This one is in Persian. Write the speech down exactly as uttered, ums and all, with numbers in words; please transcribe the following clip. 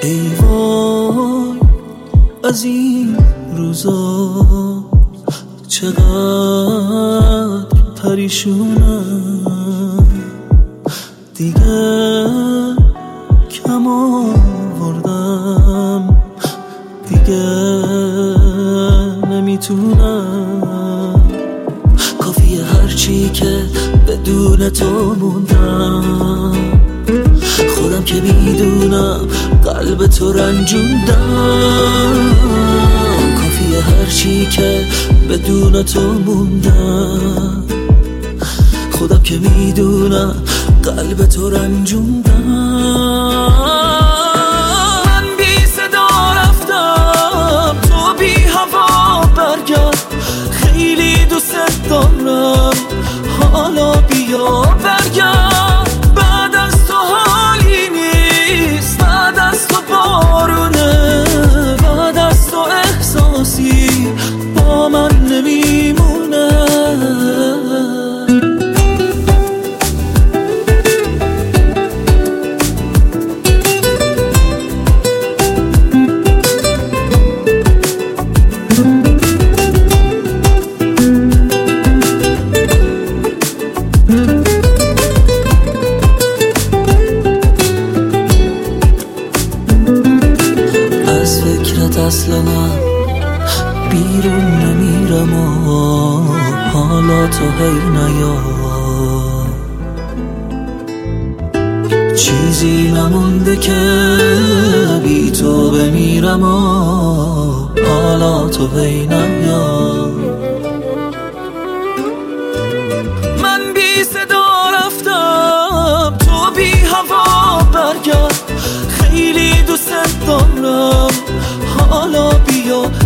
ای وای از این روزا چقدر پریشونم، دیگه کم آوردم، دیگه نمیتونم. کافیه هرچی که بدون تو موندم، خودم که میدونم قلب تو رنجوندم. کافیه هرچی که بدون تو موندم، خودم که میدونم قلب تو رنجوندم. من بی صدا رفتم، تو بی هوا برگرد، خیلی دوست دارم، حالا بیا برگرد. بعد از تو حالی نیست، بعد از تو بارونه، بعد از تو احساسی با من نمیمونه. از فکرت اصلا بیرون نمیرم و حالا تو هی نیا. چیزی نمونده که بی تو بمیرم و حالا تو هی نیا. من بی صدا رفتم، تو بی هوا برگرد، خیلی دوست دارم، حالا بیا